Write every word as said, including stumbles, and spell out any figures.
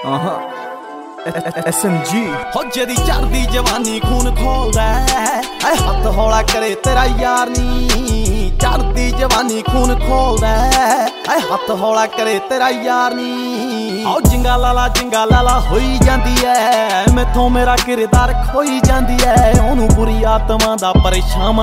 S M G ਹੋ ਜਿਹਦੀ ਚੜਦੀ ਜਵਾਨੀ ਖੂਨ ਖੋਲਦਾ ਐ ਹੱਥ ਹੌਲਾ ਕਰੇ ਤੇਰਾ ਯਾਰ ਨੀ ਚੜਦੀ ਜਵਾਨੀ ਖੂਨ ਖੋਲਦਾ ਐ ਹੱਥ ਹੌਲਾ ਕਰੇ ਤੇਰਾ ਯਾਰ ਨੀ ਆਓ ਜਿੰਗਾ ਲਾਲਾ ਜਿੰਗਾ ਲਾਲਾ ਹੋਈ ਜਾਂਦੀ ਐ ਮੈਥੋਂ ਮੇਰਾ ਕਿਰਦਾਰ ਖੋਈ ਜਾਂਦੀ ਐ ਉਹਨੂੰ ਬੁਰੀ ਆਤਮਾ ਦਾ ਪਰੇਸ਼ਾਨ